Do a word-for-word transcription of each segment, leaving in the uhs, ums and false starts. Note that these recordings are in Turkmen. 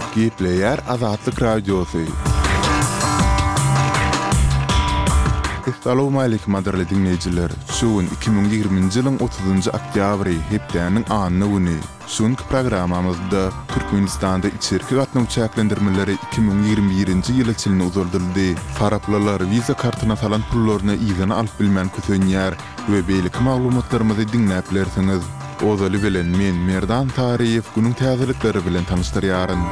Gepleyer Azatlyk Radiosu. Assalamu alaykum aderli dinleyijiler. Şuun iki bin ýigrimiji ýylyň otuzynjy oktýabry hepdeniň anyny güni. Şuňky programamyzda Türkmenistanda içerki gatnawy çäklendirmeleri iki bin ýigirmi birinji ýyl içinde uzaldyldy. Faraplalar wiza kartyna salan pullaryny ýygyna alyp bilmän kötünýär we beýlik maglumatlarymyzy dinläp bilersiňiz. Ozaly bilen men Merdan Tariýew günüň täzelikleri bilen tanıştyrýaryn.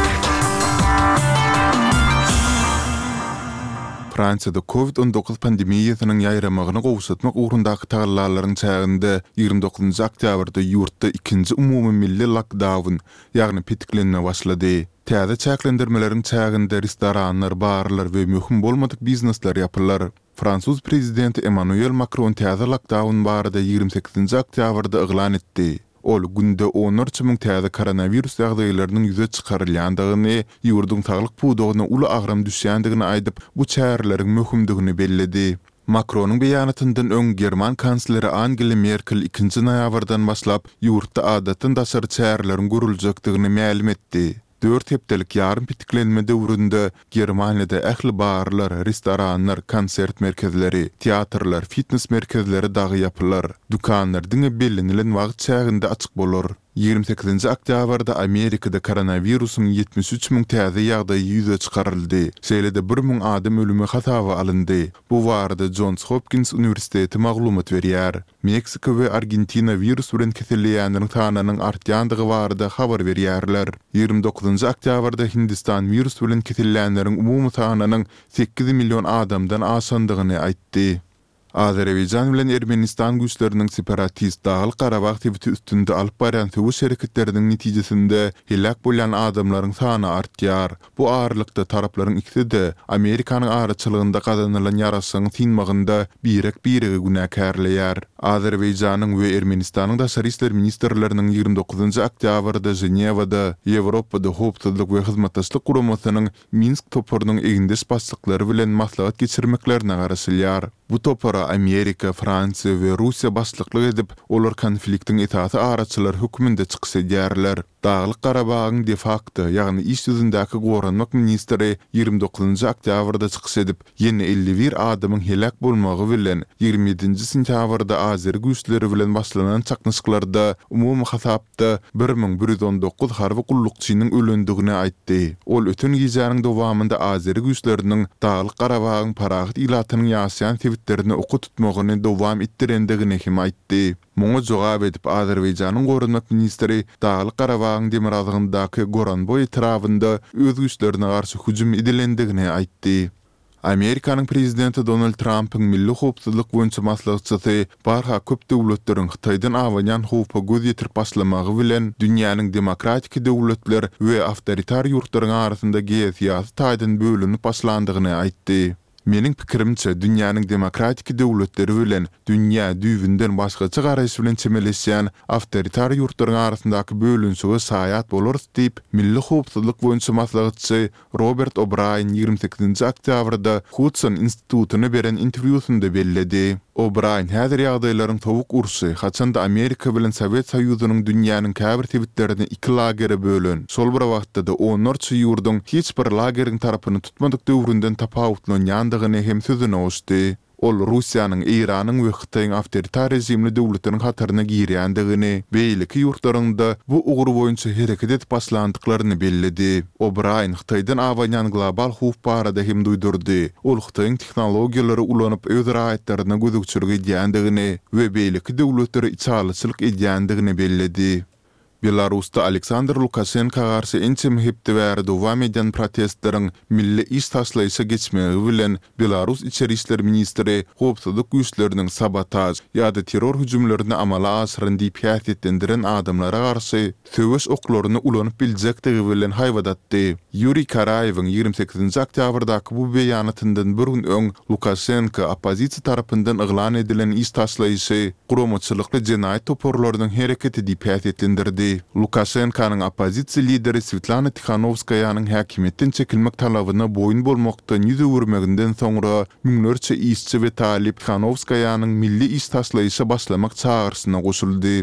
Fransiyada covid on dokuz pandemiýasynyň ýaýramagyny gowşatmak ugrundaky tagallalaryň çäginde ýygrimi dokuzynjy oktýabrda ýurtda ikinji umumy milli lockdown, ýagny pitiklenme başlady. Täze çäklendirmeleriň çäginde restoranlar, barlar we möhüm bolmadyk biznesler ýapylar. Fransuz prezidenti Emmanuel Macron täze lockdown barada ýygrimi sekizinji oktýabrda eglan etdi. Ol günde on üç min täze koronavirus ýagdaýlarynyň ýüze çykarylandygyny, ýurduň saglyk puwdagyna uly agram düşýändigini aýdyp, bu çäreleriň möhümdigini bellädi. Macronyň beýanatyndan öň German kansleri Angela Merkel ikinji noýabrdan başlap ýurtda adatdan daşary çäreleriň görüljekdigini ma'lum etdi. Dört hepdelik yarım pitiklenme döwründe Germaniýada ähli barlar, restoranlar, konsert merkezleri, teatrlar, fitness merkezleri dagy ýapylar. Dukanlar diňe bellilen wagt çäginde açyk bolar. ýygrimi sekizinji oktýabrda Amerikada koronavirusyň ýetmiş üç min täze ýagdaýy ýüze çykaryldy. Şeýlede bir min adam ölüme hatawy alyndy. Bu barada Johns Hopkins Universiteti maglumat berýär. Meksika we Argentina virus bilen keselleýänleriň sananyň artýandygy barada habar berýärler. ýygrimi dokuzynjy oktýabrda Hindistan virus bilen keselleýänleriň umumy sananyň sekiz million adamdan aşandygyny aýtdy. Azerbaycan bilen Ermenistan güýçleriniň separatist Dağly Qarabağ tebiti üstünde alyp baran söwüş hereketleriniň netijesinde helak bolan adamlaryň sany artýar. Bu ağırlykda taraplaryň ikisi de Amerikanyň araçylygynda gazanylan ýarasyň tinmagynda birek biregi günäkärleýär. Azerbayjanyň we Ermenistanyň daşary işler ministrleriniň ýygrimi dokuzynjy oktýabrda Jenewada Ýewropada howpsuzlyk we hyzmatdaşlyk guramasynyň Minsk toporunyň egindes başlyklary bilen maslahat geçirmeklerine garaşylýar. Bu topara Amerika, Fransiýa we Russiýa başlyklyk edip, olar konfliktiň etaty araçylar hökmünde çykyş edýärler. Dağly Qarabağyň de facto, ýagny iş ýüzündäki goranmak ministri ýygrimi dokuzynjy oktýabrda çykyş edip, ýene elli bir adamyň helak bolmagy bilen ýygrimi ýedinji sentýabrda Azeri güýçleri bilen başlanan çaknysyklarda umumy hasapda bir min bir ýüz on dokuz harby gullukçynyň ölendigini aýtdy. Ol ötün gijanyň dowamında Azeri güýçleriniň Dağly Qarabağyň parahat ilatynyň ýaşaýan tebitlerini oku tutmagyny dowam etdirendigini hem aýtdy. Muňa jogap edip Azerbayjanyň goranmak ministri Dağly Qarabağyň demirazygyndaky Goranboy etrafynda öz güýçlerine garşy hüjüm edilendigini aýtdy. Amerikanyň prezidenti Donald Trumpyň milli howpsuzlyk boýunça maslahatçysy barha köp döwletleriň Hytaýdan awanyan howpa göz ýetirip başlamagy bilen dünýäniň demokratik döwletler we awtoritar ýurtlaryň arasynda geýsiýasy taýdan bölünip başlandygyny aýtdy. Meniň pikirimçe dünýäniň demokratik döwletleri bilen dünýä düýbünden başgaça garaýş bilen çemeleşýän awtoritar ýurtlaryň arasyndaky bölünşigi saýat bolar diýip milli howpsuzlyk boýunça maslahatçy Robert O'Brien ýygrimi sekizinji oktýabrda Hudson institutyna beren interwýusynda belledi. O'Brien häzir ýagdaýlaryň towuk ursy, haçanda Amerika bilen Sowet Soýuzynyň dünýäniň käbir tebitlerini iki lagere bölen. Şol bir wagtda on üç ýurduň hiç bir lageriň tarapyny tutmadyk döwründen tapawutlanýandygyny hem sözüne oşdy. Ol Russiýanyň, Iranyň we Hytaýyň awtoritar rejimli döwletleriň hataryna girýändigini, beýleki ýurtlarynda bu ugry boýunça hereket edip başlandyklaryny belledi. O'Brien Hytaýdan awanyan global howp barada hem duýdurdy. Ol Hytaýyň tehnologiýalary ulanyp öz raýatlaryna gözükçülük edýändigini we beýleki döwletleri içalyçylyk edýändigini belledi. Belarusda Aleksandr Lukashenko garşy ençem hepde bäri dowam eden protestleriň milli iş taşlaýşa geçmegi bilen Belarus içeri işler ministri howpsuzlyk güýçleriniň sabotaj ýa-da terror hüjümlerini amala aşyran diýip häsiýetlendiren adamlara garşy söwüş oklaryny ulanyp biljekdigi bilen haýwadatdy. Yuri Karayewiň ýygrimi sekizinji oktýabrdaky bu beýanatyndan bir gün öň Lukashenko opozisiýa tarapyndan eglan edilen iş taşlaýşy guramaçylykly jenaýat toporlarynyň hereketi diýip häsiýetlendirdi. Lukashenko'nun opozisiya lideri Svetlana Tikhanovskayaның häkimetten çekilmek talabyna boyun bolmakdan ýüze görmeginden soňra müňlerçe işçi we talip Tikhanovskayaның milli iş taşlaýşa başlamak çağrısyna goşuldy.